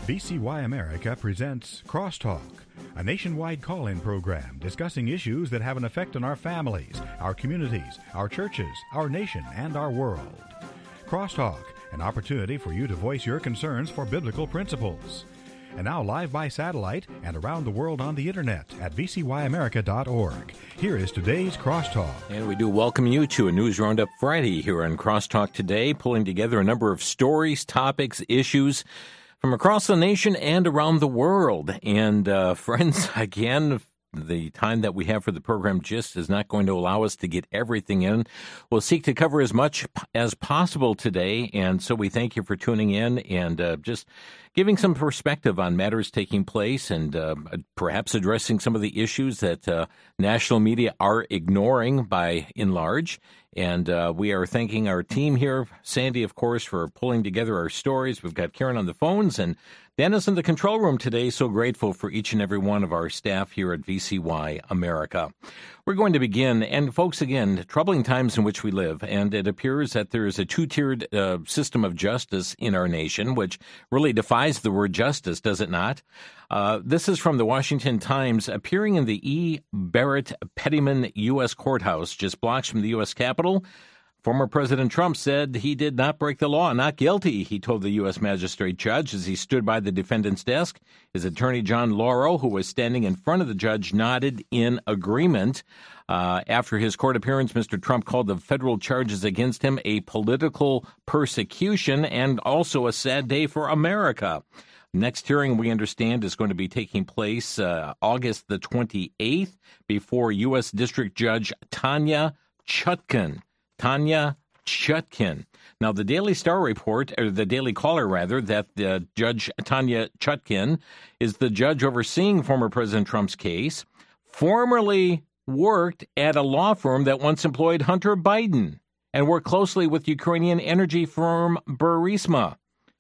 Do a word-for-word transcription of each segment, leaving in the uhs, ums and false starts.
V C Y America presents Crosstalk, a nationwide call-in program discussing issues that have an effect on our families, our communities, our churches, our nation, and our world. Crosstalk, an opportunity for you to voice your concerns for biblical principles. And now live by satellite and around the world on the internet at v c y america dot org. Here is today's Crosstalk. And we do welcome you to a News Roundup Friday here on Crosstalk today, pulling together a number of stories, topics, issues from across the nation and around the world. And uh, friends, again, the time that we have for the program just is not going to allow us to get everything in. We'll seek to cover as much as possible today, and so we thank you for tuning in and uh, just giving some perspective on matters taking place and uh, perhaps addressing some of the issues that uh, national media are ignoring by and large. And uh, we are thanking our team here, Sandy, of course, for pulling together our stories. We've got Karen on the phones, and Dennis in the control room today. So grateful for each and every one of our staff here at V C Y America. We're going to begin, and folks, again, troubling times in which we live, and it appears that there is a two-tiered uh, system of justice in our nation, which really defies the word justice, does it not? Uh, this is from the Washington Times, appearing in the E. Barrett Pettyman U S Courthouse, just blocks from the U S Capitol. Former President Trump said he did not break the law, not guilty, he told the U S magistrate judge as he stood by the defendant's desk. His attorney, John Lauro, who was standing in front of the judge, nodded in agreement. Uh, after his court appearance, Mister Trump called the federal charges against him a political persecution and also a sad day for America. Next hearing, we understand, is going to be taking place uh, August the twenty-eighth before U S District Judge Tanya Chutkan. Tanya Chutkan. Now, the Daily Star report, or the Daily Caller, rather, that uh, Judge Tanya Chutkan is the judge overseeing former President Trump's case, formerly worked at a law firm that once employed Hunter Biden and worked closely with Ukrainian energy firm Burisma.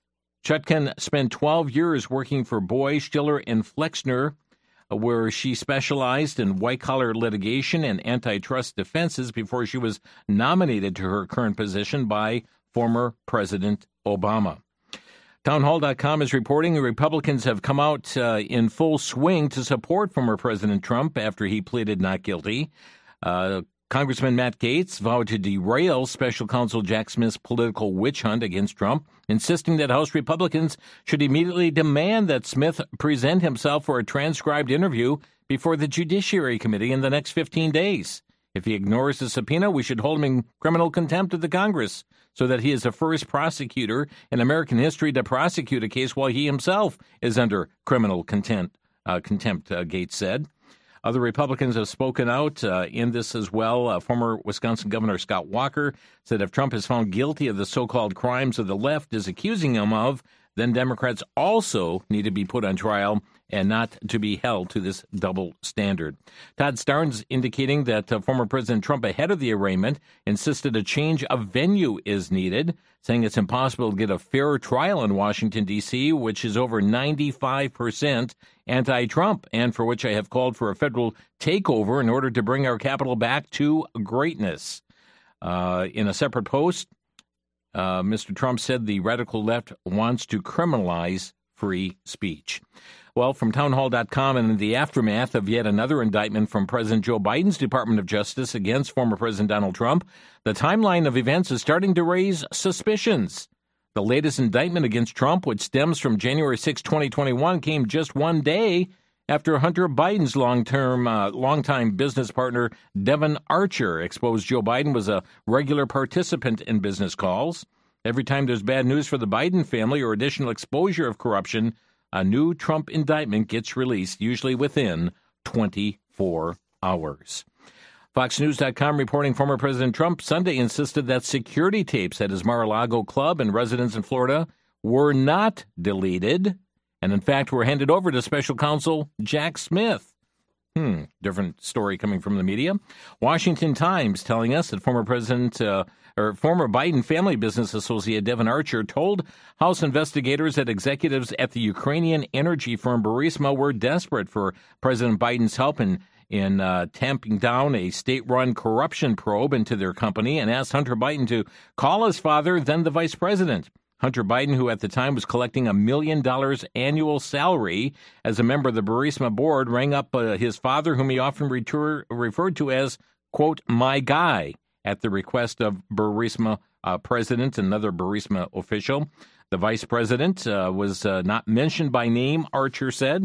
Chutkan spent twelve years working for Boy, Stiller, and Flexner, where she specialized in white-collar litigation and antitrust defenses before she was nominated to her current position by former President Obama. Townhall dot com is reporting the Republicans have come out uh, in full swing to support former President Trump after he pleaded not guilty. Uh, Congressman Matt Gaetz vowed to derail Special Counsel Jack Smith's political witch hunt against Trump, insisting that House Republicans should immediately demand that Smith present himself for a transcribed interview before the Judiciary Committee in the next fifteen days. If he ignores the subpoena, we should hold him in criminal contempt of the Congress, so that he is the first prosecutor in American history to prosecute a case while he himself is under criminal contempt, uh, contempt uh, Gaetz said. Other Republicans have spoken out uh, in this as well. Uh, former Wisconsin Governor Scott Walker said if Trump is found guilty of the so-called crimes of the left is accusing him of, then Democrats also need to be put on trial and not to be held to this double standard. Todd Starnes indicating that uh, former President Trump, ahead of the arraignment, insisted a change of venue is needed, saying it's impossible to get a fair trial in Washington, D C, which is over ninety-five percent anti-Trump, and for which I have called for a federal takeover in order to bring our capital back to greatness. Uh, in a separate post, uh, Mister Trump said the radical left wants to criminalize free speech. Well, from townhall dot com, and in the aftermath of yet another indictment from President Joe Biden's Department of Justice against former President Donald Trump, the timeline of events is starting to raise suspicions. The latest indictment against Trump, which stems from January sixth, twenty twenty-one, came just one day after Hunter Biden's long-term, uh, longtime business partner, Devon Archer, exposed Joe Biden was a regular participant in business calls. Every time there's bad news for the Biden family or additional exposure of corruption, a new Trump indictment gets released, usually within twenty-four hours. Fox News dot com reporting former President Trump Sunday insisted that security tapes at his Mar-a-Lago club and residence in Florida were not deleted, and in fact were handed over to Special Counsel Jack Smith. Hmm, different story coming from the media. Washington Times telling us that former President uh, or former Biden family business associate Devon Archer told House investigators that executives at the Ukrainian energy firm Burisma were desperate for President Biden's help in in uh, tamping down a state-run corruption probe into their company and asked Hunter Biden to call his father, then the vice president. Hunter Biden, who at the time was collecting a million dollars annual salary as a member of the Burisma board, rang up uh, his father, whom he often retur- referred to as, quote, my guy, at the request of Burisma uh, president, another Burisma official. The vice president uh, was uh, not mentioned by name, Archer said.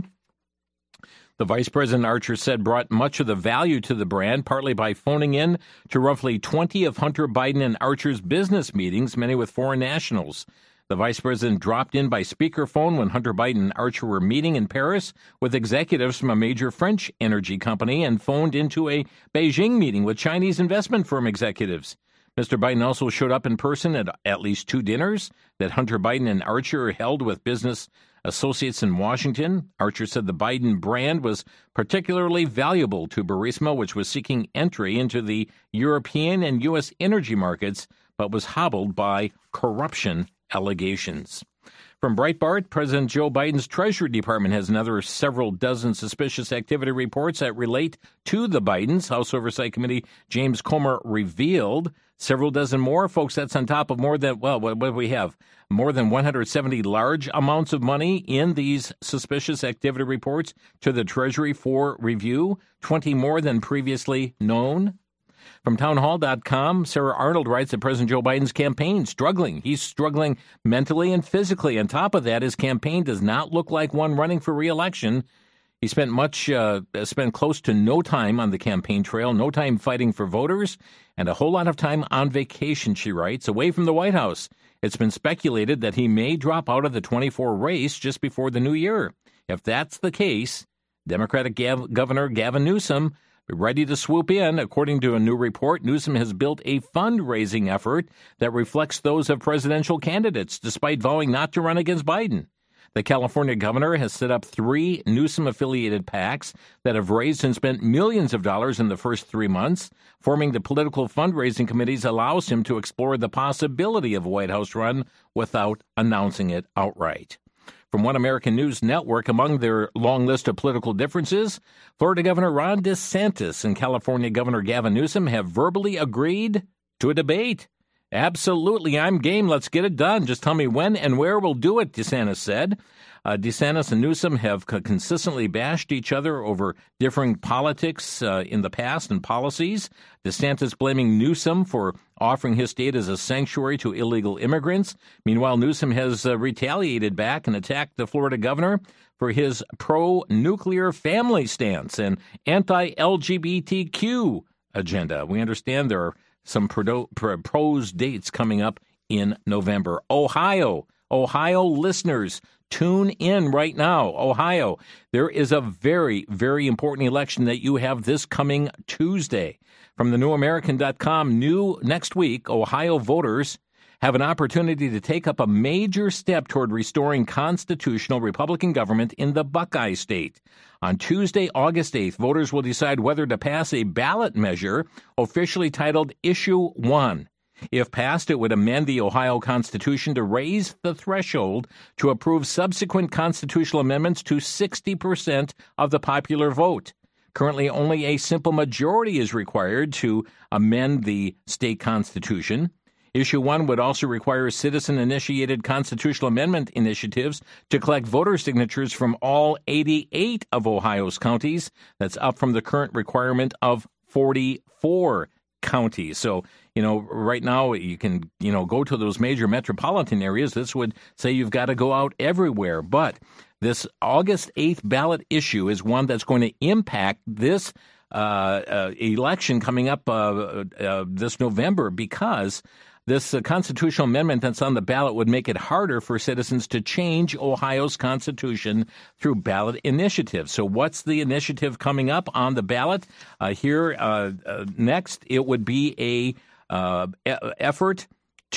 The vice president, Archer said, brought much of the value to the brand, partly by phoning in to roughly twenty of Hunter Biden and Archer's business meetings, many with foreign nationals. The vice president dropped in by speakerphone when Hunter Biden and Archer were meeting in Paris with executives from a major French energy company and phoned into a Beijing meeting with Chinese investment firm executives. Mister Biden also showed up in person at at least two dinners that Hunter Biden and Archer held with business associates in Washington. Archer said the Biden brand was particularly valuable to Burisma, which was seeking entry into the European and U S energy markets, but was hobbled by corruption allegations. From Breitbart, President Joe Biden's Treasury Department has another several dozen suspicious activity reports that relate to the Bidens. House Oversight Committee James Comer revealed several dozen more. Folks, that's on top of more than, well, what, what do we have? More than one hundred seventy large amounts of money in these suspicious activity reports to the Treasury for review, twenty more than previously known. From townhall dot com, Sarah Arnold writes that President Joe Biden's campaign struggling. He's struggling mentally and physically. On top of that, his campaign does not look like one running for re-election. He spent much, uh, spent close to no time on the campaign trail, no time fighting for voters, and a whole lot of time on vacation, she writes, away from the White House. It's been speculated that he may drop out of the twenty-four race just before the new year. If that's the case, Democratic Gav- Governor Gavin Newsom ready to swoop in. According to a new report, Newsom has built a fundraising effort that reflects those of presidential candidates, despite vowing not to run against Biden. The California governor has set up three Newsom-affiliated PACs that have raised and spent millions of dollars in the first three months. Forming the political fundraising committees allows him to explore the possibility of a White House run without announcing it outright. From One American News Network, among their long list of political differences, Florida Governor Ron DeSantis and California Governor Gavin Newsom have verbally agreed to a debate. Absolutely, I'm game. Let's get it done. Just tell me when and where we'll do it, DeSantis said. Uh, DeSantis and Newsom have c- consistently bashed each other over differing politics uh, in the past and policies. DeSantis blaming Newsom for offering his state as a sanctuary to illegal immigrants. Meanwhile, Newsom has uh, retaliated back and attacked the Florida governor for his pro-nuclear family stance and anti-L G B T Q agenda. We understand there are some pro- proposed dates coming up in November. Ohio, Ohio listeners, tune in right now. Ohio, there is a very, very important election that you have this coming Tuesday. From the new american dot com, new next week, Ohio voters have an opportunity to take up a major step toward restoring constitutional Republican government in the Buckeye State. On Tuesday, August eighth, voters will decide whether to pass a ballot measure officially titled Issue one. If passed, it would amend the Ohio Constitution to raise the threshold to approve subsequent constitutional amendments to sixty percent of the popular vote. Currently, only a simple majority is required to amend the state constitution. Issue one would also require citizen-initiated constitutional amendment initiatives to collect voter signatures from all eighty-eight of Ohio's counties. That's up from the current requirement of forty-four counties. So, you know, right now you can, you know, go to those major metropolitan areas. This would say you've got to go out everywhere. But this August eighth ballot issue is one that's going to impact this uh, uh, election coming up uh, uh, this November, because this uh, constitutional amendment that's on the ballot would make it harder for citizens to change Ohio's constitution through ballot initiatives. So what's the initiative coming up on the ballot? Uh, here uh, uh, next, it would be a uh, e- effort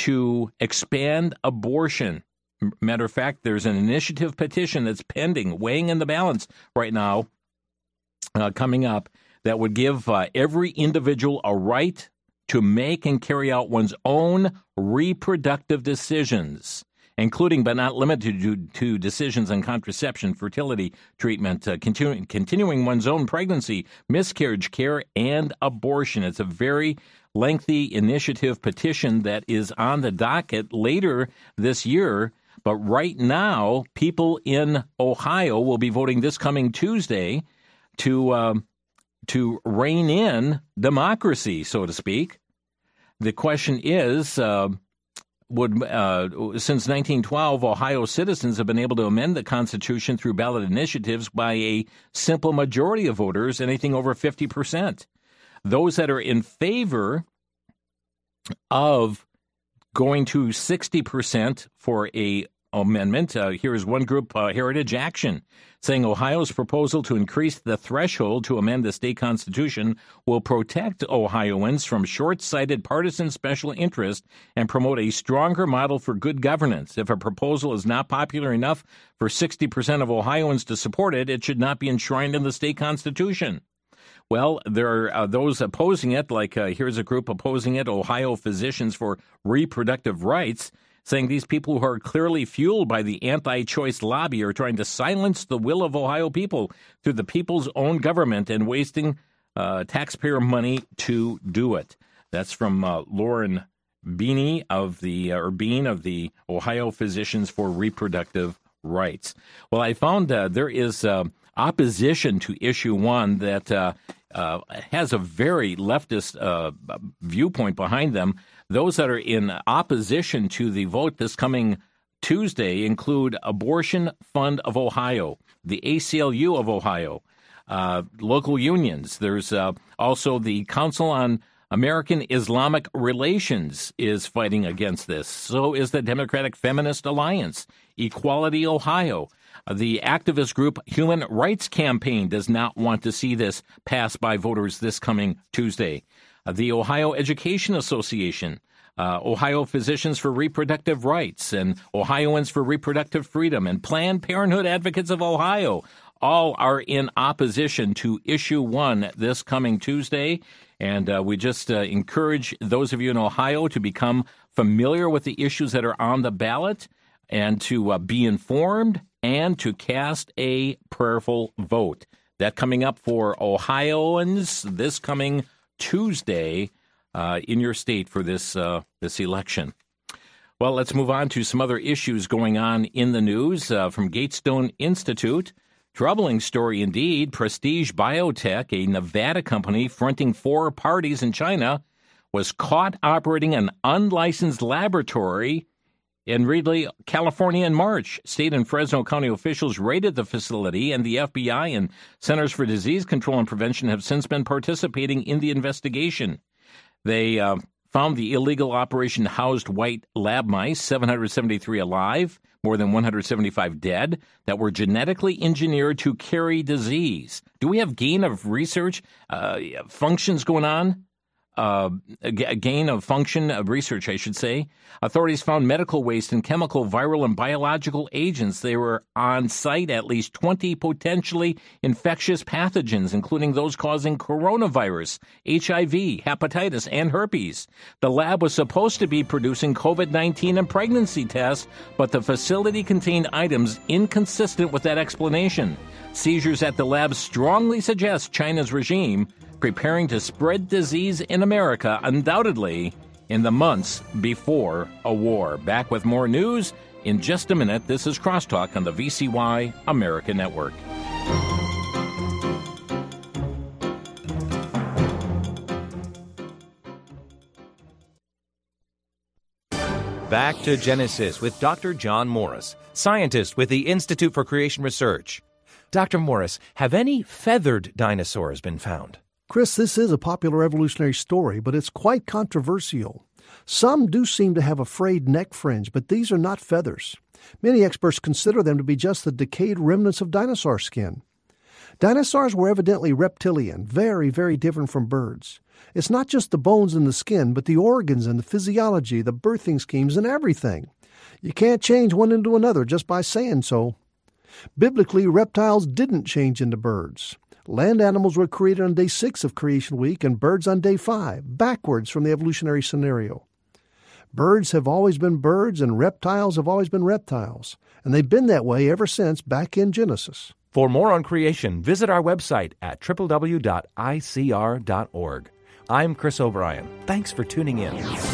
to expand abortion. Matter of fact, there's an initiative petition that's pending, weighing in the balance right now, uh, coming up, that would give uh, every individual a right to make and carry out one's own reproductive decisions, including but not limited to, to decisions on contraception, fertility treatment, uh, continuing, continuing one's own pregnancy, miscarriage care, and abortion. It's a very lengthy initiative petition that is on the docket later this year. But right now, people in Ohio will be voting this coming Tuesday to um, to rein in democracy, so to speak. The question is, uh, would uh, since nineteen twelve, Ohio citizens have been able to amend the Constitution through ballot initiatives by a simple majority of voters, anything over fifty percent. Those that are in favor of going to sixty percent for a amendment, uh, here is one group, uh, Heritage Action, saying Ohio's proposal to increase the threshold to amend the state constitution will protect Ohioans from short-sighted partisan special interest and promote a stronger model for good governance. If a proposal is not popular enough for sixty percent of Ohioans to support it, it should not be enshrined in the state constitution. Well, there are uh, those opposing it, like uh, here's a group opposing it, Ohio Physicians for Reproductive Rights, saying these people who are clearly fueled by the anti-choice lobby are trying to silence the will of Ohio people through the people's own government and wasting uh, taxpayer money to do it. That's from uh, Lauren Beanie of the, uh, or Bean of the Ohio Physicians for Reproductive Rights. Well, I found uh, there is uh, opposition to issue one that uh, uh, has a very leftist uh, viewpoint behind them. Those that are in opposition to the vote this coming Tuesday include Abortion Fund of Ohio, the A C L U of Ohio, uh, local unions. There's uh, also the Council on American Islamic Relations is fighting against this. So is the Democratic Feminist Alliance, Equality Ohio. The activist group Human Rights Campaign does not want to see this passed by voters this coming Tuesday. Uh, the Ohio Education Association, uh, Ohio Physicians for Reproductive Rights, and Ohioans for Reproductive Freedom, and Planned Parenthood Advocates of Ohio all are in opposition to issue one this coming Tuesday. And uh, we just uh, encourage those of you in Ohio to become familiar with the issues that are on the ballot and to uh, be informed and to cast a prayerful vote. That coming up for Ohioans this coming Tuesday uh, in your state for this uh, this election. Well, let's move on to some other issues going on in the news uh, from Gatestone Institute. Troubling story indeed. Prestige Biotech, a Nevada company fronting four parties in China, was caught operating an unlicensed laboratory in Reedley, California in March. State and Fresno County officials raided the facility, and the F B I and Centers for Disease Control and Prevention have since been participating in the investigation. They uh, found the illegal operation housed white lab mice, seven hundred seventy-three alive, more than one hundred seventy-five dead, that were genetically engineered to carry disease. Do we have gain of research, uh, functions going on? Uh, a gain of function of research, I should say. Authorities found medical waste and chemical, viral, and biological agents. They were on site at least twenty potentially infectious pathogens, including those causing coronavirus, H I V, hepatitis, and herpes. The lab was supposed to be producing COVID nineteen and pregnancy tests, but the facility contained items inconsistent with that explanation. Seizures at the lab strongly suggest China's regime preparing to spread disease in America, undoubtedly in the months before a war. Back with more news in just a minute. This is Crosstalk on the V C Y America Network. Back to Genesis with Doctor John Morris, scientist with the Institute for Creation Research. Doctor Morris, have any feathered dinosaurs been found? Chris, this is a popular evolutionary story, but it's quite controversial. Some do seem to have a frayed neck fringe, but these are not feathers. Many experts consider them to be just the decayed remnants of dinosaur skin. Dinosaurs were evidently reptilian, very, very different from birds. It's not just the bones and the skin, but the organs and the physiology, the birthing schemes, and everything. You can't change one into another just by saying so. Biblically, reptiles didn't change into birds. Land animals were created on day six of Creation Week and birds on day five, backwards from the evolutionary scenario. Birds have always been birds and reptiles have always been reptiles, and they've been that way ever since back in Genesis. For more on creation, visit our website at w w w dot i c r dot org. I'm Chris O'Brien. Thanks for tuning in.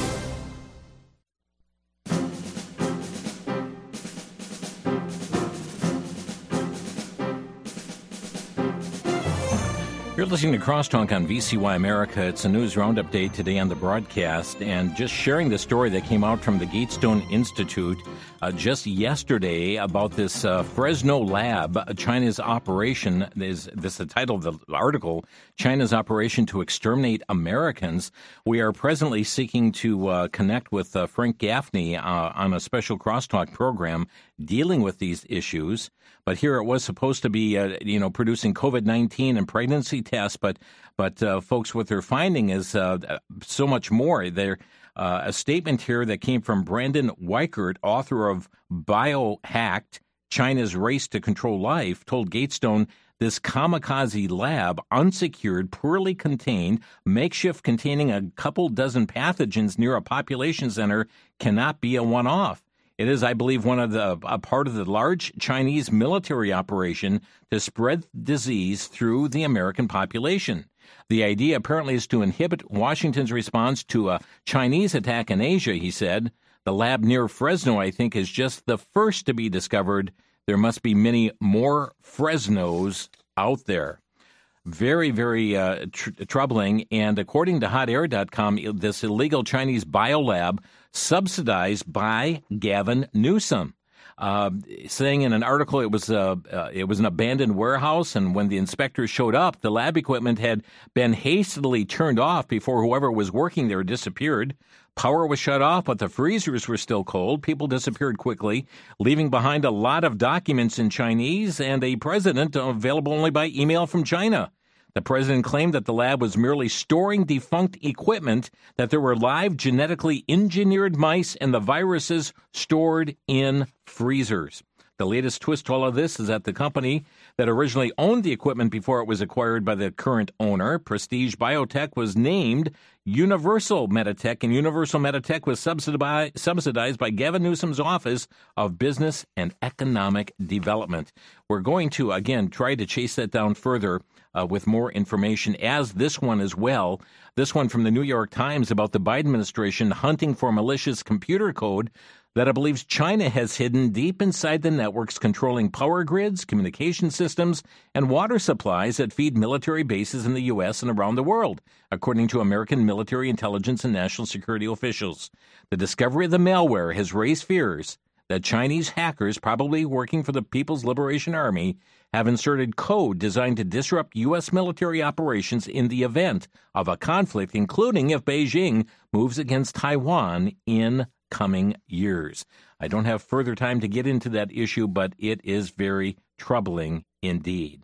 You're listening to Crosstalk on V C Y America. It's a news roundup day today on the broadcast, and just sharing the story that came out from the Gatestone Institute uh, just yesterday about this uh, Fresno lab, China's operation. Is this is the title of the article? China's operation to exterminate Americans. We are presently seeking to uh, connect with uh, Frank Gaffney uh, on a special Crosstalk program dealing with these issues. But here it was supposed to be, uh, you know, producing COVID nineteen and pregnancy tests. But, but uh, folks, what they're finding is uh, so much more. There, uh, a statement here that came from Brandon Weichert, author of Biohacked, China's Race to Control Life, told Gatestone this kamikaze lab, unsecured, poorly contained, makeshift containing a couple dozen pathogens near a population center, cannot be a one-off. It is, I believe, one of the a part of the large Chinese military operation to spread disease through the American population. The idea apparently is to inhibit Washington's response to a Chinese attack in Asia, he said. The lab near Fresno, I think, is just the first to be discovered. There must be many more Fresnos out there. Very, very uh, tr- troubling. And according to hot air dot com, this illegal Chinese biolab subsidized by Gavin Newsom, uh, saying in an article it was uh, uh, it was an abandoned warehouse, and when the inspectors showed up, the lab equipment had been hastily turned off before whoever was working there disappeared. Power was shut off, but the freezers were still cold. People disappeared quickly, leaving behind a lot of documents in Chinese and a president available only by email from China. The president claimed that the lab was merely storing defunct equipment, that there were live genetically engineered mice and the viruses stored in freezers. The latest twist to all of this is that the company that originally owned the equipment before it was acquired by the current owner, Prestige Biotech, was named Universal Meditech, and Universal Meditech was subsidized, subsidized by Gavin Newsom's Office of Business and Economic Development. We're going to, again, try to chase that down further uh, with more information, as this one as well. This one from the New York Times about the Biden administration hunting for malicious computer code that it believes China has hidden deep inside the networks controlling power grids, communication systems, and water supplies that feed military bases in the U S and around the world, according to American military intelligence and national security officials. The discovery of the malware has raised fears that Chinese hackers, probably working for the People's Liberation Army, have inserted code designed to disrupt U S military operations in the event of a conflict, including if Beijing moves against Taiwan in coming years. I don't have further time to get into that issue, but it is very troubling indeed.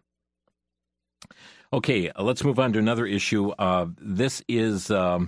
Okay, let's move on to another issue. Uh, this is um,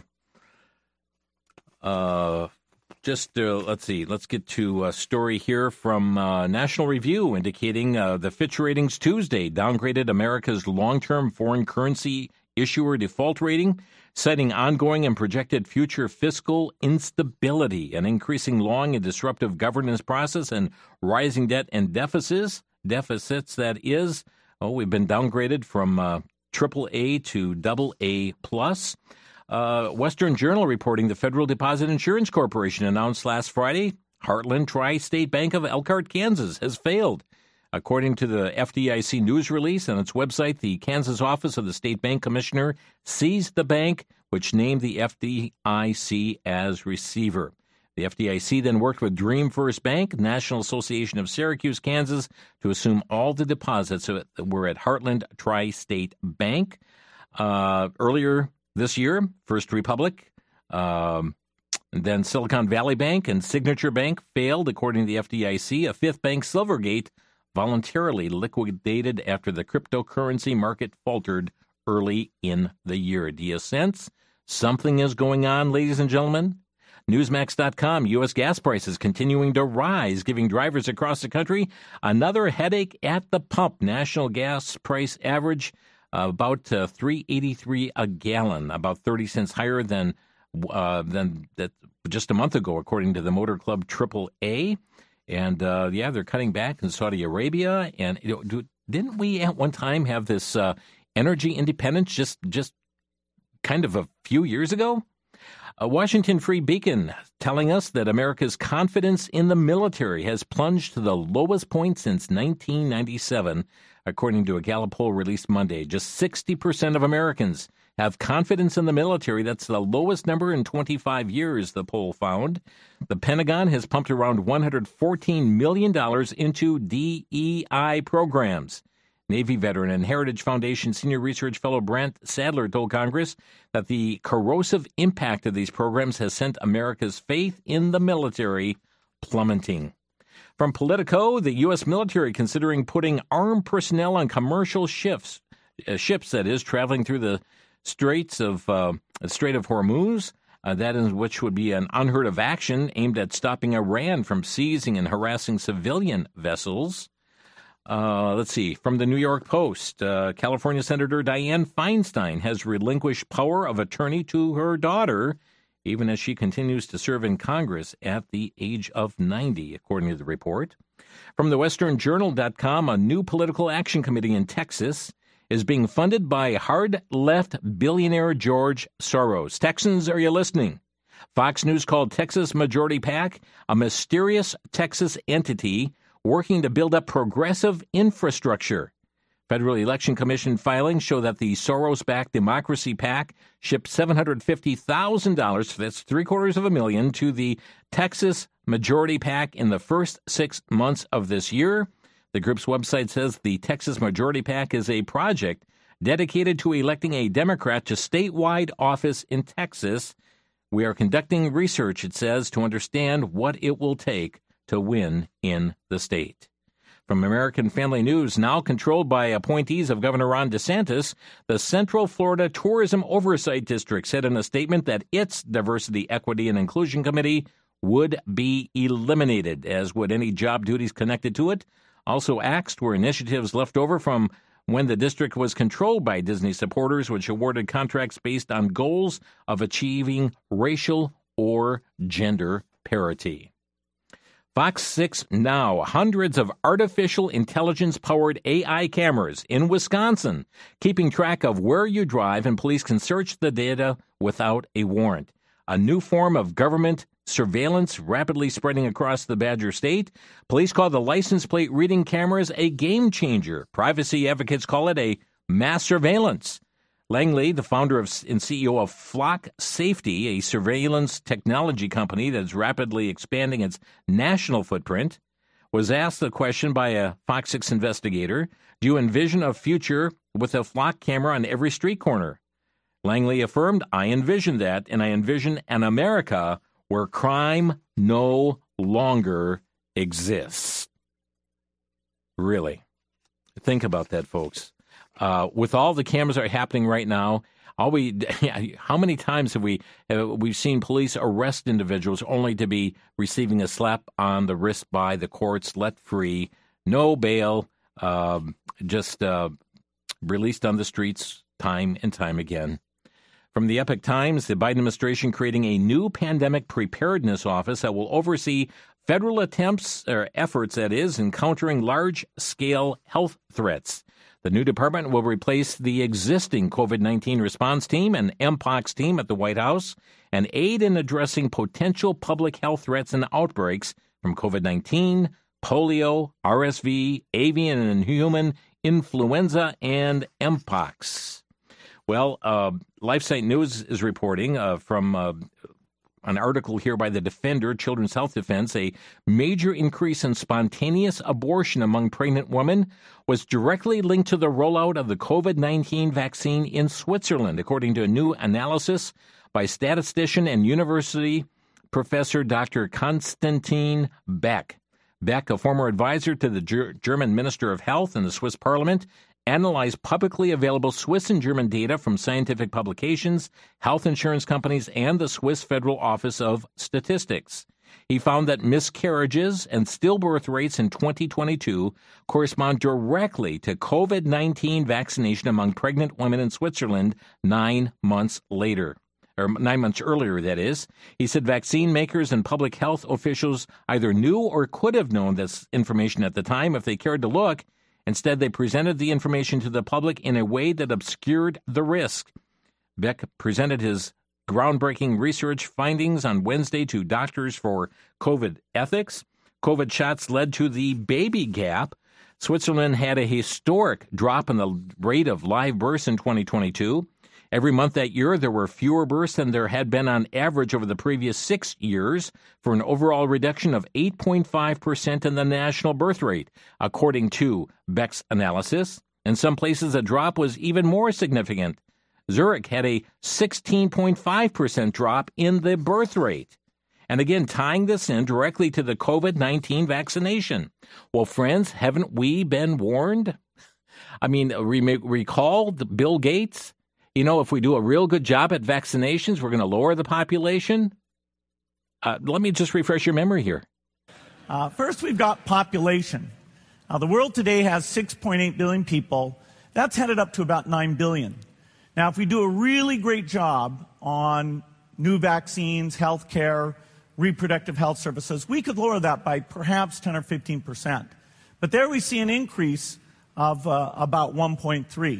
uh, just, uh, let's see, let's get to a story here from uh, National Review indicating uh, the Fitch Ratings Tuesday downgraded America's long-term foreign currency issuer default rating, citing ongoing and projected future fiscal instability, an increasing long and disruptive governance process, and rising debt and deficits. Deficits, that is. Oh, we've been downgraded from uh, triple A to double A plus. Uh, Western Journal reporting the Federal Deposit Insurance Corporation announced last Friday Heartland Tri-State Bank of Elkhart, Kansas, has failed. According to the F D I C news release on its website, the Kansas office of the state bank commissioner seized the bank, which named the F D I C as receiver. The F D I C then worked with Dream First Bank, National Association of Syracuse, Kansas, to assume all the deposits that were at Heartland Tri-State Bank. Uh, earlier this year, First Republic, um, then Silicon Valley Bank and Signature Bank failed, according to the F D I C. A fifth bank, Silvergate, voluntarily liquidated after the cryptocurrency market faltered early in the year. Do you sense something is going on, ladies and gentlemen? Newsmax dot com, U S gas prices continuing to rise, giving drivers across the country another headache at the pump. National gas price average uh, about uh, three dollars and eighty-three cents a gallon, about thirty cents higher than uh, than that just a month ago, according to the Motor Club triple A. And, uh, yeah, they're cutting back in Saudi Arabia. And you know, do, didn't we at one time have this uh, energy independence just just kind of a few years ago. A Washington Free Beacon telling us that America's confidence in the military has plunged to the lowest point since nineteen ninety-seven, according to a Gallup poll released Monday. Just sixty percent of Americans have confidence in the military. That's the lowest number in twenty-five years, the poll found. The Pentagon has pumped around one hundred fourteen million dollars into D E I programs. Navy veteran and Heritage Foundation Senior Research Fellow Brent Sadler told Congress that the corrosive impact of these programs has sent America's faith in the military plummeting. From Politico, the U S military considering putting armed personnel on commercial ships, uh, ships that is, traveling through the Straits of uh, Strait of Hormuz, uh, that is, which would be an unheard of action aimed at stopping Iran from seizing and harassing civilian vessels. Uh, let's see. From the New York Post, uh, California Senator Dianne Feinstein has relinquished power of attorney to her daughter, even as she continues to serve in Congress at the age of ninety, according to the report. From the Western Journal dot com, a new political action committee in Texas is being funded by hard-left billionaire George Soros. Texans, are you listening? Fox News called Texas Majority PAC a mysterious Texas entity working to build up progressive infrastructure. Federal Election Commission filings show that the Soros-backed Democracy PAC shipped seven hundred fifty thousand dollars, that's three quarters of a million, to the Texas Majority PAC in the first six months of this year. The group's website says the Texas Majority PAC is a project dedicated to electing a Democrat to statewide office in Texas. We are conducting research, it says, to understand what it will take to win in the state. From American Family News, now controlled by appointees of Governor Ron DeSantis, the Central Florida Tourism Oversight District said in a statement that its Diversity, Equity, and Inclusion Committee would be eliminated, as would any job duties connected to it. Also axed were initiatives left over from when the district was controlled by Disney supporters, which awarded contracts based on goals of achieving racial or gender parity. Fox six Now, hundreds of artificial intelligence-powered A I cameras in Wisconsin, keeping track of where you drive, and police can search the data without a warrant. A new form of government surveillance rapidly spreading across the Badger State. Police call the license plate reading cameras a game changer. Privacy advocates call it a mass surveillance. Langley, the founder of, and C E O of Flock Safety, a surveillance technology company that's rapidly expanding its national footprint, was asked the question by a Fox six investigator, do you envision a future with a Flock camera on every street corner? Langley affirmed, I envision that, and I envision an America where crime no longer exists. Really. Think about that, folks. Uh, with all the cameras that are happening right now, all we, how many times have we have we've seen police arrest individuals only to be receiving a slap on the wrist by the courts, let free, no bail, um, just uh, released on the streets time and time again. From the Epoch Times, the Biden administration creating a new pandemic preparedness office that will oversee federal attempts or efforts, that is, in countering large-scale health threats. The new department will replace the existing COVID nineteen response team and M-Pox team at the White House and aid in addressing potential public health threats and outbreaks from COVID nineteen, polio, R S V, avian and human influenza, and M-Pox. Well, uh, LifeSite News is reporting uh, from uh, an article here by the Defender, Children's Health Defense, a major increase in spontaneous abortion among pregnant women was directly linked to the rollout of the COVID nineteen vaccine in Switzerland, according to a new analysis by statistician and university professor Doctor Konstantin Beck. Beck, a former advisor to the Ger- German Minister of Health in the Swiss Parliament, analyzed publicly available Swiss and German data from scientific publications, health insurance companies, and the Swiss Federal Office of Statistics. He found that miscarriages and stillbirth rates in twenty twenty-two correspond directly to COVID nineteen vaccination among pregnant women in Switzerland nine months later, or nine months earlier, that is. He said vaccine makers and public health officials either knew or could have known this information at the time if they cared to look. Instead, they presented the information to the public in a way that obscured the risk. Beck presented his groundbreaking research findings on Wednesday to Doctors for COVID Ethics. COVID shots led to the baby gap. Switzerland had a historic drop in the rate of live births in twenty twenty-two. Every month that year, there were fewer births than there had been on average over the previous six years, for an overall reduction of eight point five percent in the national birth rate, according to Beck's analysis. In some places, the drop was even more significant. Zurich had a sixteen point five percent drop in the birth rate. And again, tying this in directly to the COVID nineteen vaccination. Well, friends, haven't we been warned? I mean, re- recall the Bill Gates? You know, if we do a real good job at vaccinations, we're going to lower the population. Uh, let me just refresh your memory here. Uh, first, we've got population. Uh, the world today has six point eight billion people. That's headed up to about nine billion. Now, if we do a really great job on new vaccines, health care, reproductive health services, we could lower that by perhaps ten or fifteen percent. But there we see an increase of uh, about one point three.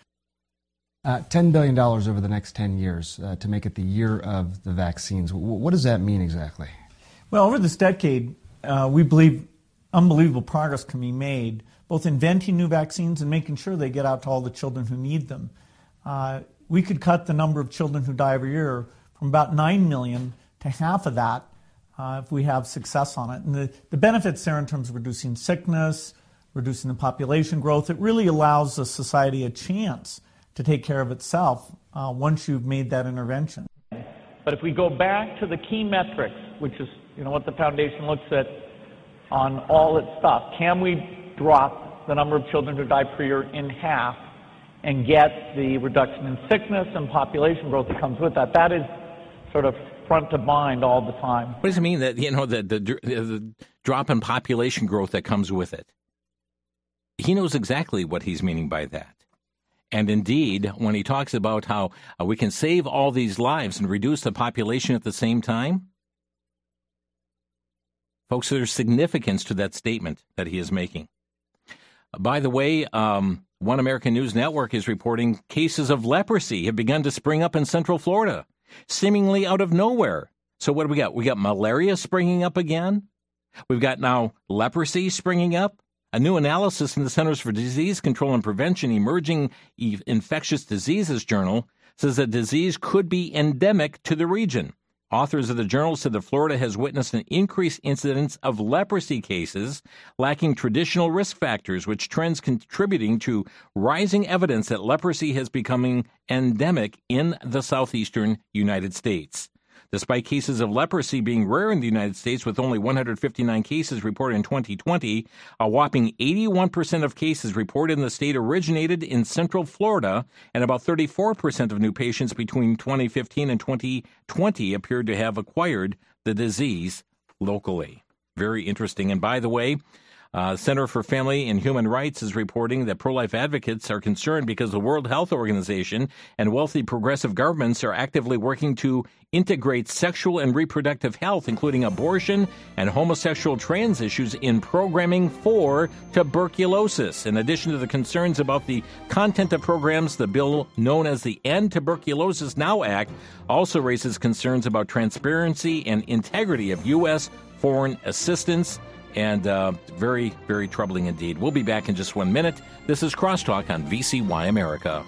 Uh, ten billion dollars over the next ten years uh, to make it the year of the vaccines. W- what does that mean exactly? Well, over this decade, uh, we believe unbelievable progress can be made, both inventing new vaccines and making sure they get out to all the children who need them. Uh, we could cut the number of children who die every year from about nine million to half of that uh, if we have success on it. And the, the benefits there in terms of reducing sickness, reducing the population growth, it really allows the society a chance to take care of itself uh, once you've made that intervention. But if we go back to the key metrics, which is you know what the foundation looks at on all its stuff, can we drop the number of children who die per year in half and get the reduction in sickness and population growth that comes with that? That is sort of front of mind all the time. What does it mean that you know the the, the drop in population growth that comes with it? He knows exactly what he's meaning by that. And indeed, when he talks about how uh, we can save all these lives and reduce the population at the same time, folks, there's significance to that statement that he is making. Uh, by the way, um, One American News Network is reporting cases of leprosy have begun to spring up in Central Florida, seemingly out of nowhere. So what do we got? We got malaria springing up again. We've got now leprosy springing up. A new analysis in the Centers for Disease Control and Prevention Emerging Infectious Diseases Journal says the disease could be endemic to the region. Authors of the journal said that Florida has witnessed an increased incidence of leprosy cases lacking traditional risk factors, which trends contributing to rising evidence that leprosy has becoming endemic in the southeastern United States. Despite cases of leprosy being rare in the United States, with only one hundred fifty-nine cases reported in twenty twenty, a whopping eighty-one percent of cases reported in the state originated in Central Florida, and about thirty-four percent of new patients between twenty fifteen and twenty twenty appeared to have acquired the disease locally. Very interesting. And by the way, Uh, Center for Family and Human Rights is reporting that pro-life advocates are concerned because the World Health Organization and wealthy progressive governments are actively working to integrate sexual and reproductive health, including abortion and homosexual trans issues, in programming for tuberculosis. In addition to the concerns about the content of programs, the bill known as the End Tuberculosis Now Act also raises concerns about transparency and integrity of U S foreign assistance. And uh, very, very troubling indeed. We'll be back in just one minute. This is Crosstalk on V C Y America.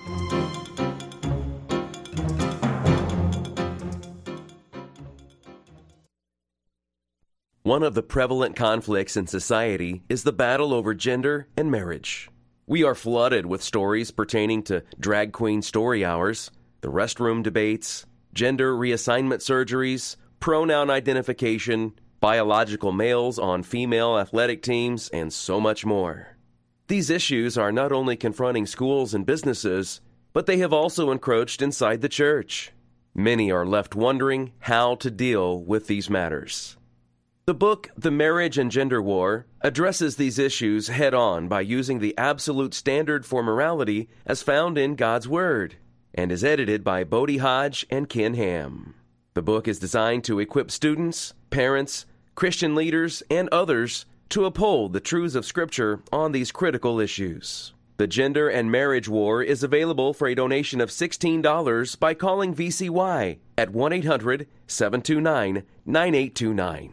One of the prevalent conflicts in society is the battle over gender and marriage. We are flooded with stories pertaining to drag queen story hours, the restroom debates, gender reassignment surgeries, pronoun identification, biological males on female athletic teams, and so much more. These issues are not only confronting schools and businesses, but they have also encroached inside the church. Many are left wondering how to deal with these matters. The book, The Marriage and Gender War, addresses these issues head-on by using the absolute standard for morality as found in God's Word, and is edited by Bodie Hodge and Ken Ham. The book is designed to equip students, parents, Christian leaders, and others to uphold the truths of Scripture on these critical issues. The Gender and Marriage War is available for a donation of sixteen dollars by calling V C Y at one eight hundred seven two nine nine eight two nine.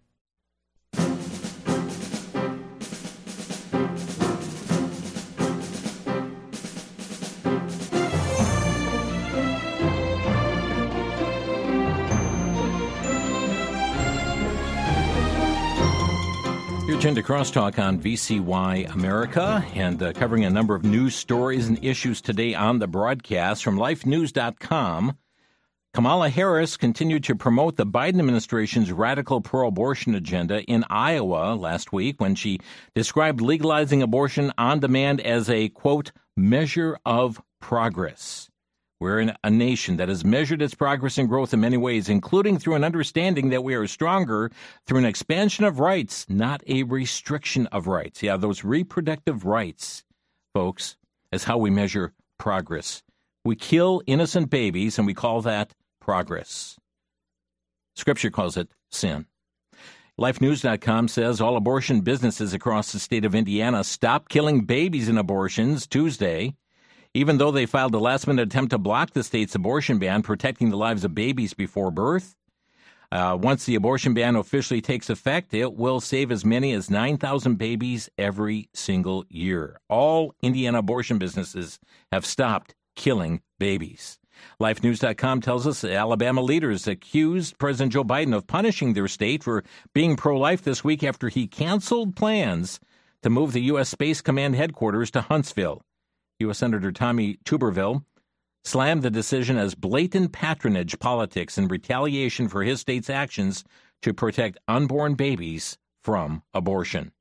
You're tuned to Crosstalk on V C Y America, and uh, covering a number of news stories and issues today on the broadcast. From life news dot com, Kamala Harris continued to promote the Biden administration's radical pro-abortion agenda in Iowa last week when she described legalizing abortion on demand as a, quote, measure of progress. We're in a nation that has measured its progress and growth in many ways, including through an understanding that we are stronger through an expansion of rights, not a restriction of rights. Yeah, those reproductive rights, folks, is how we measure progress. We kill innocent babies, and we call that progress. Scripture calls it sin. life news dot com says all abortion businesses across the state of Indiana stopped killing babies in abortions Tuesday, even though they filed a last-minute attempt to block the state's abortion ban, protecting the lives of babies before birth. Uh, once the abortion ban officially takes effect, it will save as many as nine thousand babies every single year. All Indiana abortion businesses have stopped killing babies. life news dot com tells us that Alabama leaders accused President Joe Biden of punishing their state for being pro-life this week after he canceled plans to move the U S. Space Command headquarters to Huntsville. U S. Senator Tommy Tuberville slammed the decision as blatant patronage politics in retaliation for his state's actions to protect unborn babies from abortion.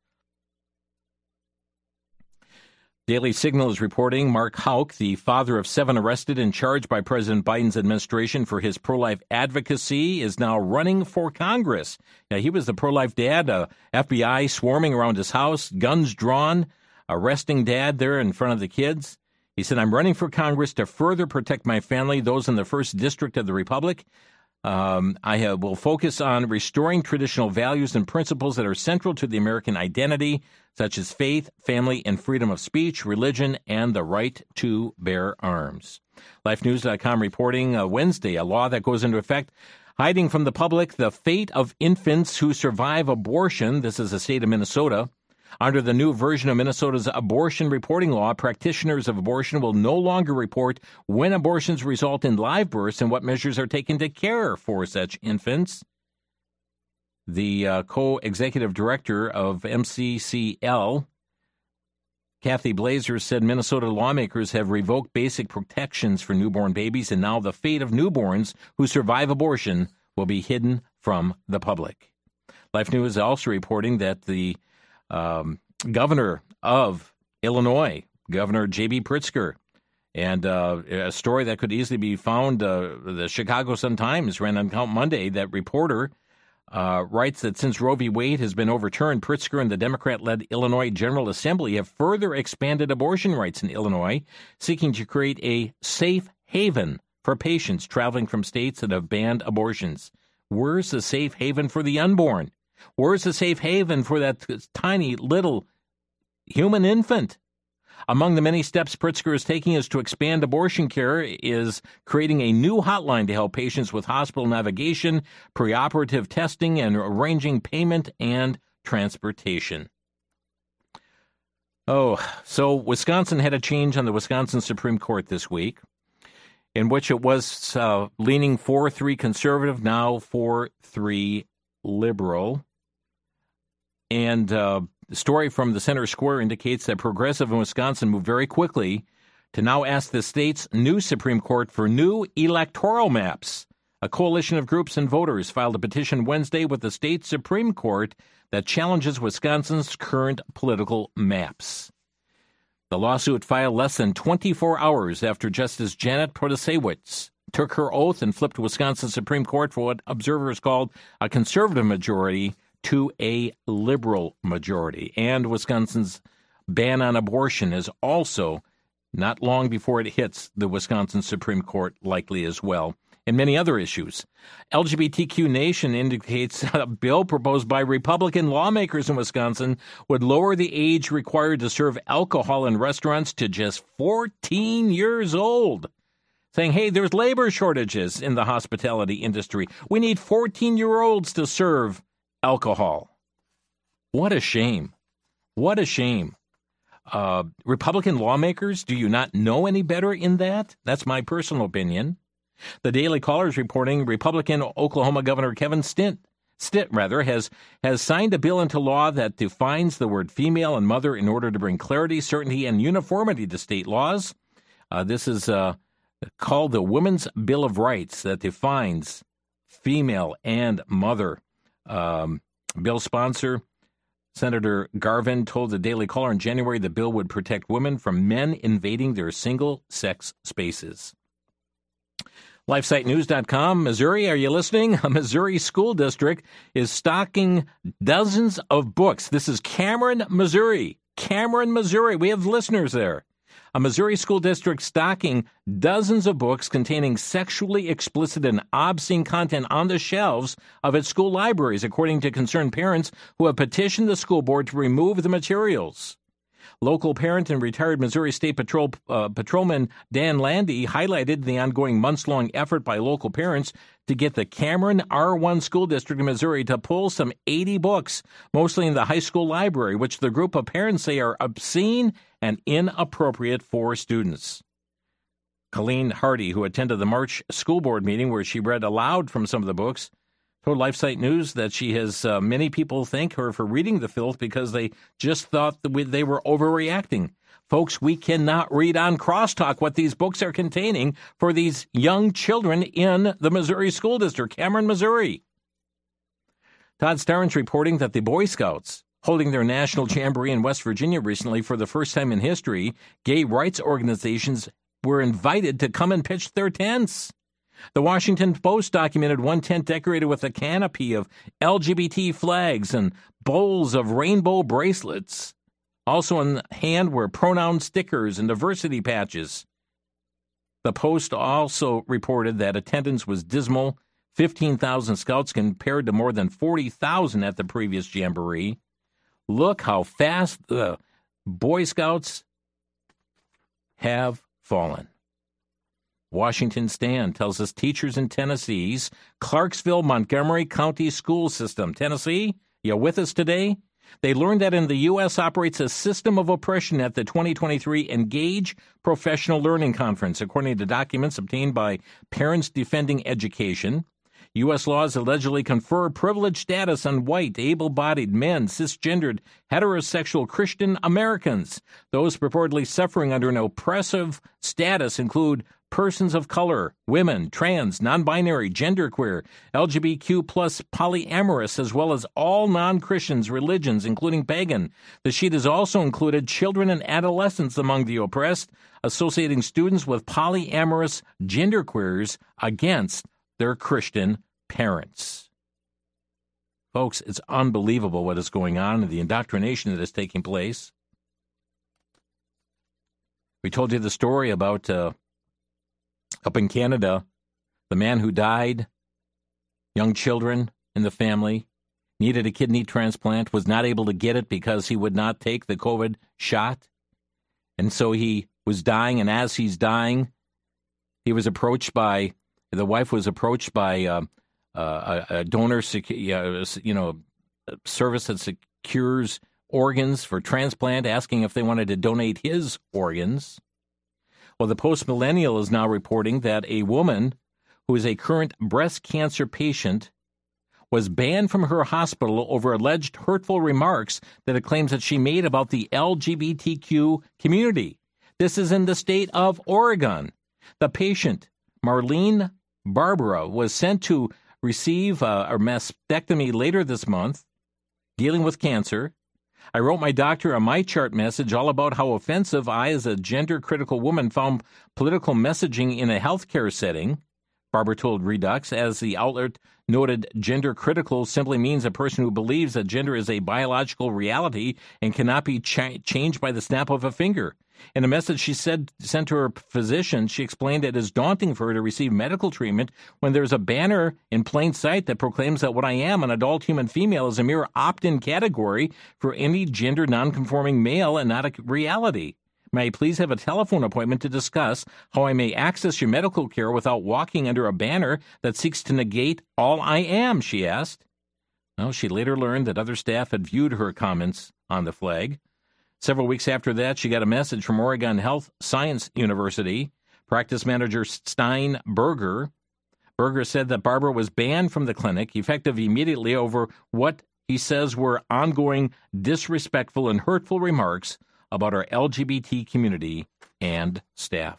Daily Signal is reporting Mark Houck, the father of seven arrested and charged by President Biden's administration for his pro-life advocacy, is now running for Congress. Now, he was the pro-life dad, uh, F B I swarming around his house, guns drawn, arresting dad there in front of the kids. He said, I'm running for Congress to further protect my family, those in the first district of the Republic. Um, I have, will focus on restoring traditional values and principles that are central to the American identity, such as faith, family, and freedom of speech, religion, and the right to bear arms. life news dot com reporting uh, Wednesday, a law that goes into effect hiding from the public the fate of infants who survive abortion. This is the state of Minnesota. Under the new version of Minnesota's abortion reporting law, practitioners of abortion will no longer report when abortions result in live births and what measures are taken to care for such infants. The uh, co-executive director of M C C L, Kathy Blazer, said Minnesota lawmakers have revoked basic protections for newborn babies, and now the fate of newborns who survive abortion will be hidden from the public. Life News is also reporting that the Um, governor of Illinois, Governor J B Pritzker, and uh, a story that could easily be found, uh, the Chicago Sun-Times ran on Monday, that reporter uh, writes that since Roe v. Wade has been overturned, Pritzker and the Democrat-led Illinois General Assembly have further expanded abortion rights in Illinois, seeking to create a safe haven for patients traveling from states that have banned abortions. Where's the safe haven for the unborn? Where's the safe haven for that tiny little human infant? Among the many steps Pritzker is taking is to expand abortion care, is creating a new hotline to help patients with hospital navigation, preoperative testing, and arranging payment and transportation. Oh, so Wisconsin had a change on the Wisconsin Supreme Court this week, in which it was uh, leaning four three conservative, now four three liberal. And uh, the story from the Center Square indicates that progressive in Wisconsin moved very quickly to now ask the state's new Supreme Court for new electoral maps. A coalition of groups and voters filed a petition Wednesday with the state Supreme Court that challenges Wisconsin's current political maps. The lawsuit filed less than twenty-four hours after Justice Janet Protasiewicz took her oath and flipped Wisconsin Supreme Court for what observers called a conservative majority to a liberal majority. And Wisconsin's ban on abortion is also not long before it hits the Wisconsin Supreme Court, likely as well. and many other issues. L G B T Q Nation indicates a bill proposed by Republican lawmakers in Wisconsin would lower the age required to serve alcohol in restaurants to just fourteen years old, saying, hey, there's labor shortages in the hospitality industry. We need fourteen-year-olds to serve alcohol. What a shame. What a shame. Uh, Republican lawmakers, do you not know any better in that? That's my personal opinion. The Daily Caller is reporting Republican Oklahoma Governor Kevin Stitt, Stitt rather, has, has signed a bill into law that defines the word female and mother in order to bring clarity, certainty, and uniformity to state laws. Uh, this is uh, called the Women's Bill of Rights that defines female and mother. Um, bill sponsor Senator Garvin told the Daily Caller in January the bill would protect women from men invading their single-sex spaces. LifeSite News dot com, Missouri, are you listening? A Missouri school district is stocking dozens of books. This is Cameron, Missouri. Cameron, Missouri. We have listeners there. A Missouri school district stocking dozens of books containing sexually explicit and obscene content on the shelves of its school libraries, according to concerned parents who have petitioned the school board to remove the materials. Local parent and retired Missouri State Patrol uh, Patrolman Dan Landy highlighted the ongoing months-long effort by local parents to get the Cameron R one School District in Missouri to pull some eighty books, mostly in the high school library, which the group of parents say are obscene and inappropriate for students. Colleen Hardy, who attended the March school board meeting where she read aloud from some of the books, told LifeSite News that she has, uh, many people thank her for reading the filth because they just thought that we, they were overreacting. Folks, we cannot read on Crosstalk what these books are containing for these young children in the Missouri School District, Cameron, Missouri. Todd Starnes reporting that the Boy Scouts, holding their national jamboree in West Virginia recently for the first time in history, gay rights organizations were invited to come and pitch their tents. The Washington Post documented one tent decorated with a canopy of L G B T flags and bowls of rainbow bracelets. Also on hand were pronoun stickers and diversity patches. The Post also reported that attendance was dismal, fifteen thousand scouts compared to more than forty thousand at the previous jamboree. Look how fast the Boy Scouts have fallen. Washington Stand tells us teachers in Tennessee's Clarksville, Montgomery County school system. Tennessee, you with us today? They learned that in the U S operates a system of oppression at the twenty twenty-three Engage Professional Learning Conference, according to documents obtained by Parents Defending Education. U S laws allegedly confer privileged status on white, able-bodied men, cisgendered, heterosexual Christian Americans. Those purportedly suffering under an oppressive status include persons of color, women, trans, non-binary, genderqueer, L G B T Q plus polyamorous, as well as all non-Christians, religions, including pagan. The sheet has also included children and adolescents among the oppressed, associating students with polyamorous genderqueers against their Christian parents. Folks, it's unbelievable what is going on and the indoctrination that is taking place. We told you the story about uh, up in Canada, the man who died, young children in the family, needed a kidney transplant, was not able to get it because he would not take the COVID shot. And so he was dying, and as he's dying, he was approached by, the wife was approached by uh, uh, a, a donor, secu- you know, a service that secures organs for transplant, asking if they wanted to donate his organs. Well, the Post-Millennial is now reporting that a woman who is a current breast cancer patient was banned from her hospital over alleged hurtful remarks that it claims that she made about the L G B T Q community. This is in the state of Oregon. The patient, Marlene Barbara, was sent to receive a, a mastectomy later this month, dealing with cancer. I wrote my doctor a MyChart message all about how offensive I, as a gender-critical woman, found political messaging in a healthcare setting, Barbara told Redux. As the outlet noted, gender-critical simply means a person who believes that gender is a biological reality and cannot be ch- changed by the snap of a finger. In a message she said sent to her physician, she explained it is daunting for her to receive medical treatment when there's a banner in plain sight that proclaims that what I am, an adult human female, is a mere opt-in category for any gender nonconforming male and not a reality. May I please have a telephone appointment to discuss how I may access your medical care without walking under a banner that seeks to negate all I am, she asked. Well, she later learned that other staff had viewed her comments on the flag. Several weeks after that, she got a message from Oregon Health Science University. Practice manager Stein Berger. Berger said that Barbara was banned from the clinic, effective immediately, over what he says were ongoing disrespectful and hurtful remarks about our L G B T community and staff.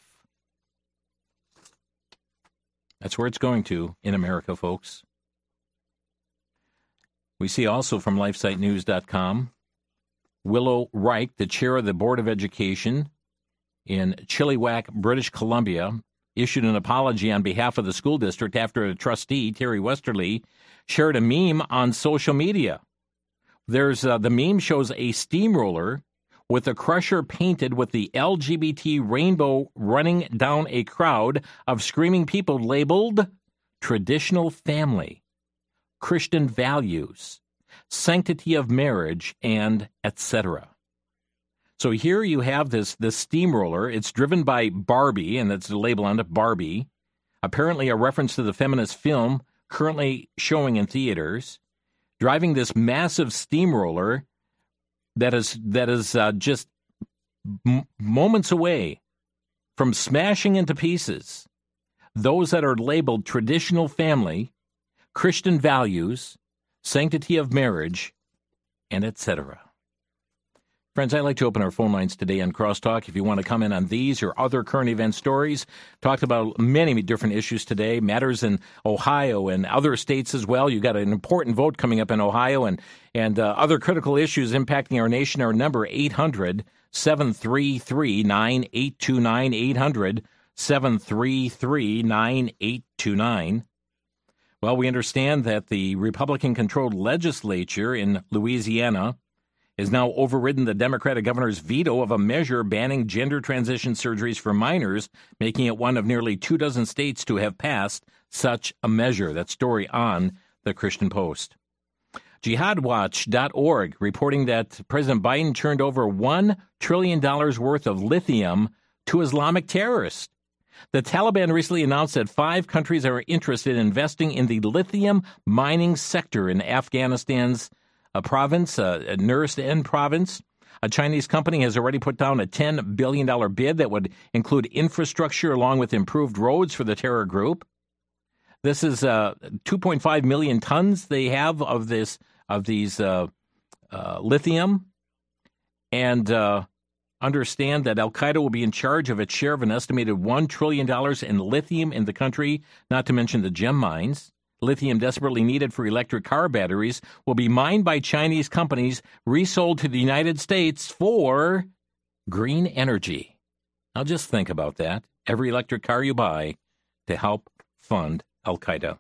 That's where it's going to in America, folks. We see also from lifesite news dot com, Willow Reich, the chair of the Board of Education in Chilliwack, British Columbia, issued an apology on behalf of the school district after a trustee, Terry Westerly, shared a meme on social media. There's uh, the meme shows a steamroller with a crusher painted with the L G B T rainbow running down a crowd of screaming people labeled traditional family, Christian values, sanctity of marriage, and et cetera. So here you have this, this steamroller. It's driven by Barbie, and that's the label on it, Barbie, apparently a reference to the feminist film currently showing in theaters, driving this massive steamroller that is that is uh, just m- moments away from smashing into pieces those that are labeled traditional family, Christian values, sanctity of marriage, and et cetera. Friends, I'd like to open our phone lines today on Crosstalk. If you want to comment on these or other current event stories, talked about many different issues today, matters in Ohio and other states as well. You've got an important vote coming up in Ohio and, and uh, other critical issues impacting our nation. Our number, eight hundred, seven three three, nine eight two nine, eight hundred, seven three three, nine eight two nine. Well, we understand that the Republican-controlled legislature in Louisiana has now overridden the Democratic governor's veto of a measure banning gender transition surgeries for minors, making it one of nearly two dozen states to have passed such a measure. That story on the Christian Post. Jihad Watch dot org reporting that President Biden turned over one trillion dollars worth of lithium to Islamic terrorists. The Taliban recently announced that five countries are interested in investing in the lithium mining sector in Afghanistan's a province, uh, Nuristan province. A Chinese company has already put down a ten billion dollars bid that would include infrastructure along with improved roads for the terror group. This is uh, two point five million tons they have of this of these uh, uh, lithium, and uh, understand that Al-Qaeda will be in charge of its share of an estimated one trillion dollars in lithium in the country, not to mention the gem mines. Lithium desperately needed for electric car batteries will be mined by Chinese companies, resold to the United States for green energy. Now just think about that. Every electric car you buy to help fund Al-Qaeda.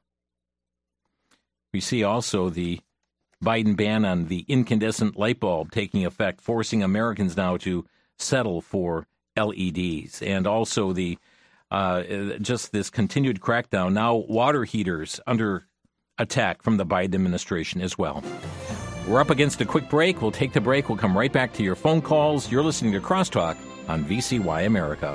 We see also the Biden ban on the incandescent light bulb taking effect, forcing Americans now to settle for L E Ds. And also the Uh, just this continued crackdown. Now water heaters under attack from the Biden administration as well. We're up against a quick break. We'll take the break. We'll come right back to your phone calls. You're listening to Crosstalk on V C Y America.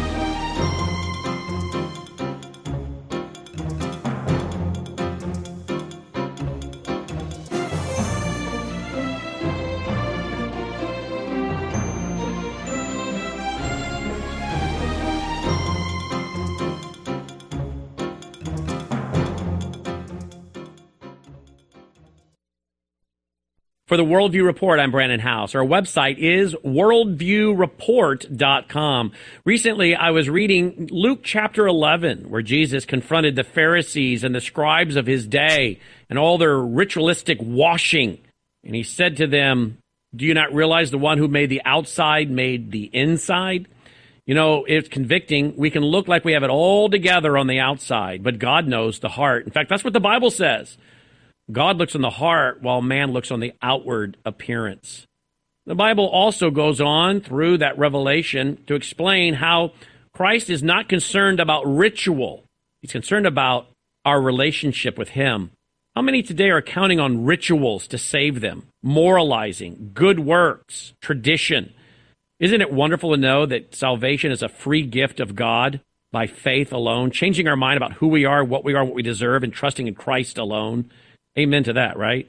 For the Worldview Report, I'm Brandon House. Our website is worldview report dot com. Recently, I was reading Luke chapter eleven, where Jesus confronted the Pharisees and the scribes of his day and all their ritualistic washing. And he said to them, do you not realize the one who made the outside made the inside? You know, it's convicting. We can look like we have it all together on the outside, but God knows the heart. In fact, that's what the Bible says. God looks on the heart while man looks on the outward appearance. The Bible also goes on through that revelation to explain how Christ is not concerned about ritual. He's concerned about our relationship with him. How many today are counting on rituals to save them? Moralizing, good works, tradition. Isn't it wonderful to know that salvation is a free gift of God by faith alone, changing our mind about who we are, what we are, what we deserve, and trusting in Christ alone? Amen to that, right?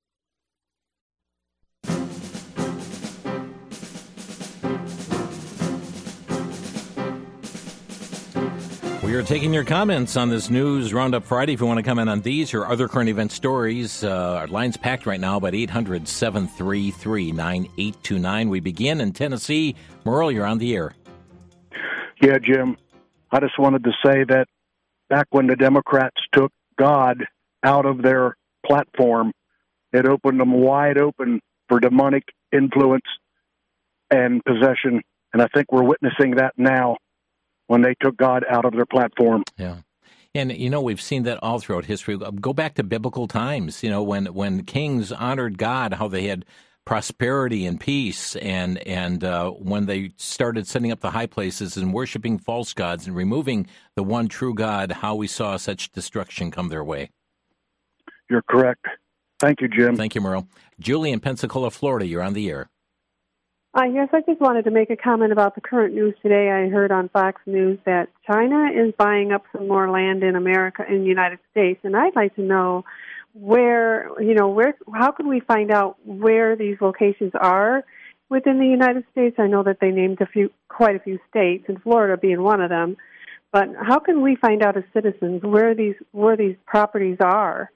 We are taking your comments on this News Roundup Friday. If you want to comment on these or other current event stories, uh, our line's packed right now, about eight hundred, seven three three, nine eight two nine. We begin in Tennessee. Merle, you're on the air. Yeah, Jim, I just wanted to say that back when the Democrats took God out of their platform, it opened them wide open for demonic influence and possession. And I think we're witnessing that now, when they took God out of their platform. Yeah. And, you know, we've seen that all throughout history. Go back to biblical times, you know, when, when kings honored God, how they had prosperity and peace, and, and uh, when they started setting up the high places and worshiping false gods and removing the one true God, how we saw such destruction come their way. You're correct. Thank you, Jim. Thank you, Merle. Julie in Pensacola, Florida, you're on the air. Uh, yes, I just wanted to make a comment about the current news today. I heard on Fox News that China is buying up some more land in America, in the United States, and I'd like to know where, you know, where, how could we find out where these locations are within the United States? I know that they named a few, quite a few states, and Florida being one of them. But how can we find out as citizens where these where these properties are?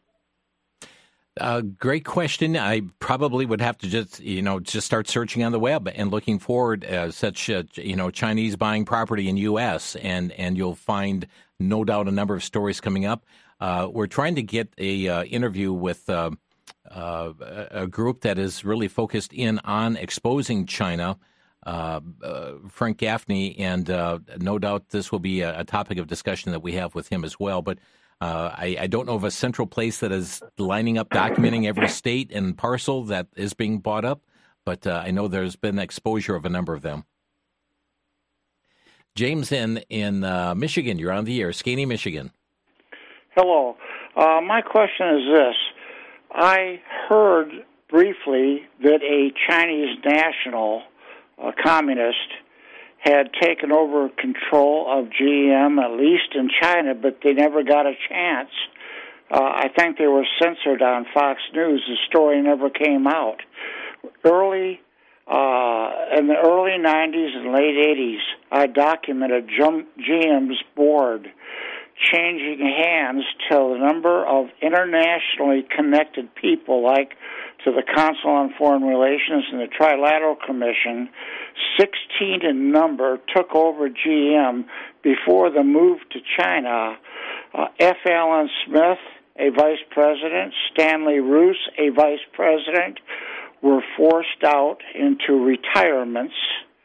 Uh, great question. I probably would have to just, you know, just start searching on the web and looking forward uh, such, uh, you know, Chinese buying property in U S, and, and you'll find no doubt a number of stories coming up. Uh, we're trying to get a uh, interview with uh, uh, a group that is really focused in on exposing China, uh, uh, Frank Gaffney, and uh, no doubt this will be a, a topic of discussion that we have with him as well. But Uh, I, I don't know of a central place that is lining up, documenting every state and parcel that is being bought up, but uh, I know there's been exposure of a number of them. James in, in uh, Michigan, you're on the air. Skaney, Michigan. Hello. Uh, my question is this. I heard briefly that a Chinese national, a communist, had taken over control of G M, at least in China, but they never got a chance. Uh, I think they were censored on Fox News. The story never came out. Early, uh, in the early nineties and late eighties, I documented G M's board changing hands till the number of internationally connected people, like to the Council on Foreign Relations and the Trilateral Commission, sixteen in number, took over G M before the move to China. Uh, F. Allen Smith, a vice president, Stanley Roos, a vice president, were forced out into retirements,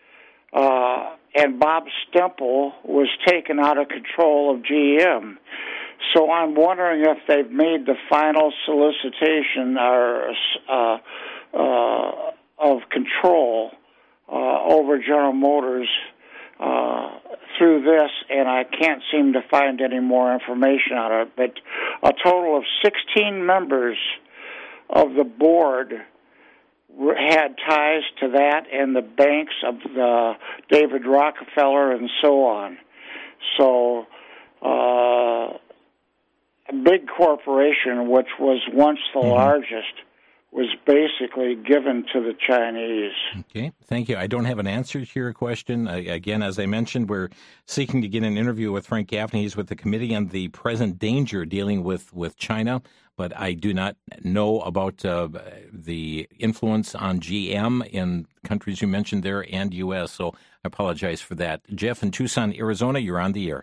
uh, and Bob Stemple was taken out of control of G M. So I'm wondering if they've made the final solicitation or uh, uh, of control uh, over General Motors uh, through this, and I can't seem to find any more information on it. But a total of sixteen members of the board had ties to that and the banks of the David Rockefeller and so on. So uh, a big corporation, which was once the mm-hmm. largest, was basically given to the Chinese. Okay, thank you. I don't have an answer to your question. I, again, as I mentioned, we're seeking to get an interview with Frank Gaffney. He's with the Committee on the Present Danger dealing with, with China, but I do not know about uh, the influence on G M in countries you mentioned there and U S, so I apologize for that. Jeff in Tucson, Arizona, you're on the air.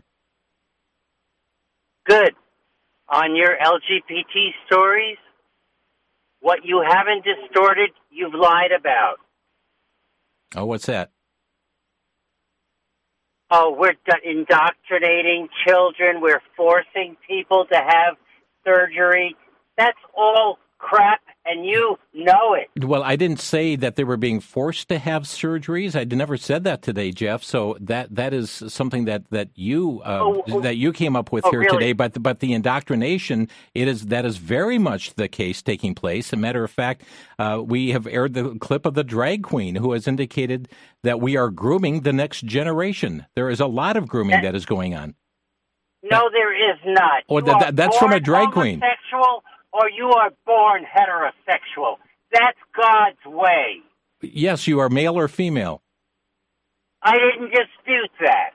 Good. On your L G B T stories, what you haven't distorted, you've lied about. Oh, what's that? Oh, we're indoctrinating children. We're forcing people to have surgery. That's all crap and you know it. Well, I didn't say that they were being forced to have surgeries. I never said that today, Jeff. So that that is something that that you uh, Oh, oh. that you came up with Oh, here really? today. But but the indoctrination, it is that is very much the case taking place. As a matter of fact, uh, we have aired the clip of the drag queen who has indicated that we are grooming the next generation. There is a lot of grooming that is going on. No, there is not. Or You th- are th- that's from a born drag queen. homosexual, or you are born heterosexual. That's God's way. Yes, you are male or female. I didn't dispute that.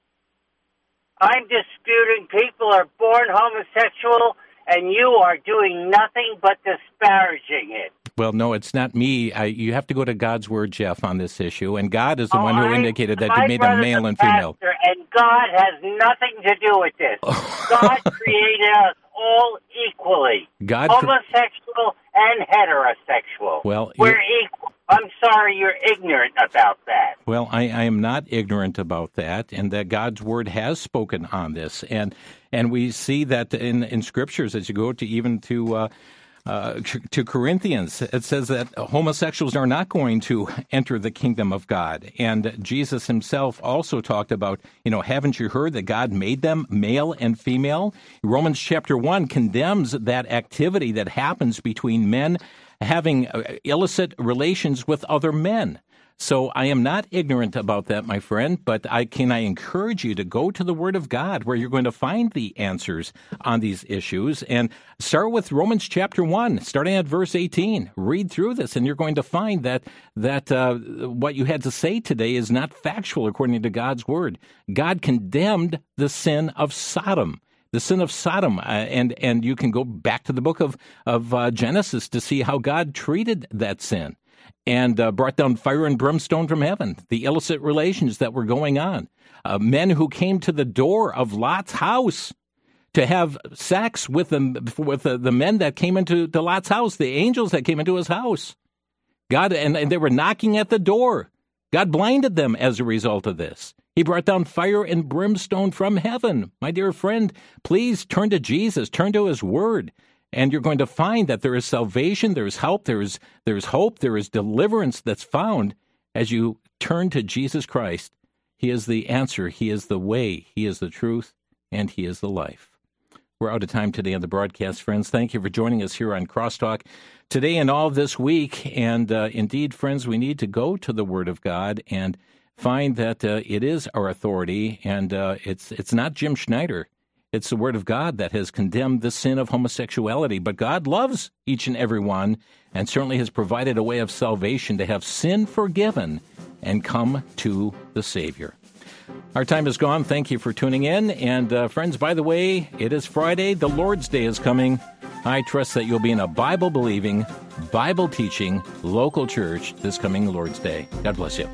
I'm disputing people are born homosexual, and you are doing nothing but disparaging it. Well, no, it's not me. I, you have to go to God's word, Jeff, on this issue. And God is the Oh, one who I- indicated that my He made them brother's male a and female. pastor, and God has nothing to do with this. God created us all equally, God cr- homosexual and heterosexual. Well, we're you're- equal. I'm sorry you're ignorant about that. Well, I, I am not ignorant about that, and that God's word has spoken on this, and and we see that in in scriptures as you go to even to. Uh, Uh, to Corinthians, it says that homosexuals are not going to enter the kingdom of God. And Jesus himself also talked about, you know, haven't you heard that God made them male and female? Romans chapter one condemns that activity that happens between men having illicit relations with other men. So I am not ignorant about that, my friend, but I can I encourage you to go to the Word of God where you're going to find the answers on these issues, and start with Romans chapter one, starting at verse eighteen. Read through this, and you're going to find that that uh, what you had to say today is not factual according to God's Word. God condemned the sin of Sodom. The sin of Sodom, uh, and and you can go back to the book of of uh, Genesis to see how God treated that sin. And uh, brought down fire and brimstone from heaven, the illicit relations that were going on. Uh, men who came to the door of Lot's house to have sex with the, with the, the men that came into to Lot's house, the angels that came into his house. God, and, and they were knocking at the door. God blinded them as a result of this. He brought down fire and brimstone from heaven. My dear friend, please turn to Jesus, turn to his word. And you're going to find that there is salvation, there is help, there is there is hope, there is deliverance that's found as you turn to Jesus Christ. He is the answer, he is the way, he is the truth, and he is the life. We're out of time today on the broadcast, friends. Thank you for joining us here on Crosstalk today and all this week. And uh, indeed, friends, we need to go to the Word of God and find that uh, it is our authority, and uh, it's it's not Jim Schneider. It's the Word of God that has condemned the sin of homosexuality. But God loves each and every one, and certainly has provided a way of salvation to have sin forgiven and come to the Savior. Our time is gone. Thank you for tuning in. And uh, friends, by the way, it is Friday. The Lord's Day is coming. I trust that you'll be in a Bible-believing, Bible-teaching local church this coming Lord's Day. God bless you.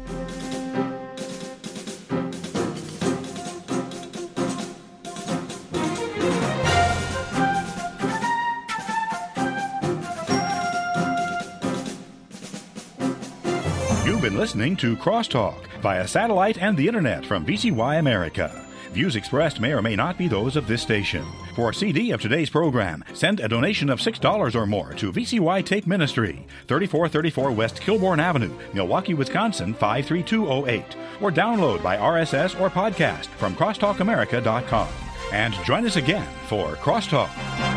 You've been listening to Crosstalk via satellite and the internet from V C Y America. Views expressed may or may not be those of this station. For a C D of today's program, send a donation of six dollars or more to V C Y Take Ministry, thirty-four thirty-four West Kilbourne Avenue, Milwaukee, Wisconsin, five three two oh eight. Or download by R S S or podcast from crosstalk america dot com. And join us again for Crosstalk.